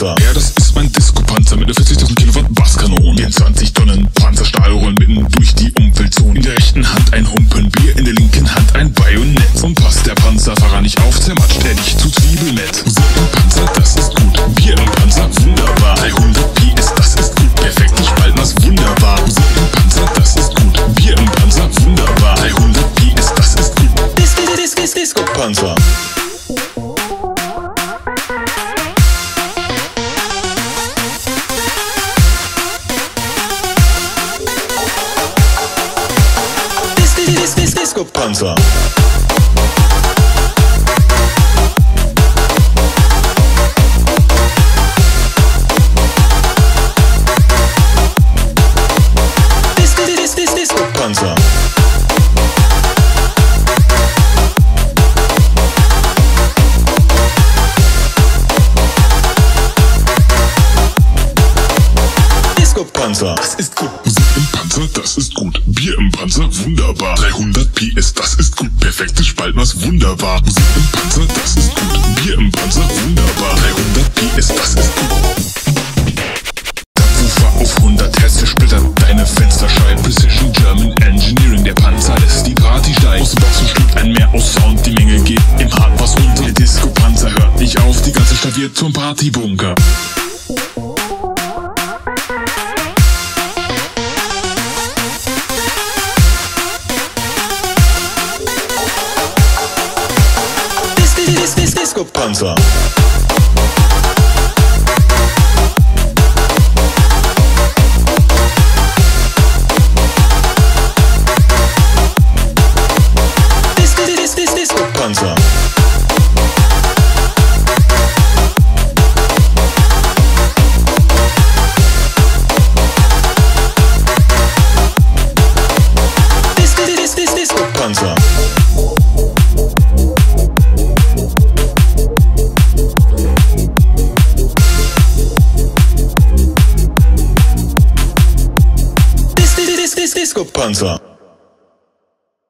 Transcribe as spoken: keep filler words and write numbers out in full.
Disco-Panzer. Ja, das ist mein Disco-Panzer mit einer vierzigtausend Kilowatt Basskanon. vierundzwanzig Tonnen Panzerstahl rollen mitten durch die Umweltzone. In der rechten Hand ein Humpen Bier, in der linken Hand ein Bajonett. Und passt der Panzerfahrer nicht auf, zermatscht er dich zu Zwiebelnett. Musik im Panzer, das ist gut. Bier im Panzer, wunderbar. dreihundert P S, das ist gut. Perfekt, ich spalten das wunderbar. Musik im Panzer, das ist gut. Bier im Panzer, wunderbar. dreihundert P S, das ist gut. Disco, Disco, Disco-Panzer. Disco-Panzer. Disco-Panzer. Disco-Panzer. Das ist gut. Musik im Panzer, das ist gut. Bier im Panzer, wunderbar. dreihundert P S, das ist gut. Perfektes Spalten, was wunderbar. Musik im Panzer, das ist gut. Bier im Panzer, wunderbar. dreihundert P S, das ist gut. Subwoofer auf hundert Hertz zersplittert deine Fensterscheiben. Precision German Engineering, der Panzer lässt die Party steigen. Aus dem Boxen schlug ein Mehr aus Sound, die Menge geht im Hart was runter. Der Disco-Panzer hört nicht auf, die ganze Stadt wird zum Partybunker. Disco-Panzer. Disco-Panzer. Disco-Panzer. Disco-Panzer.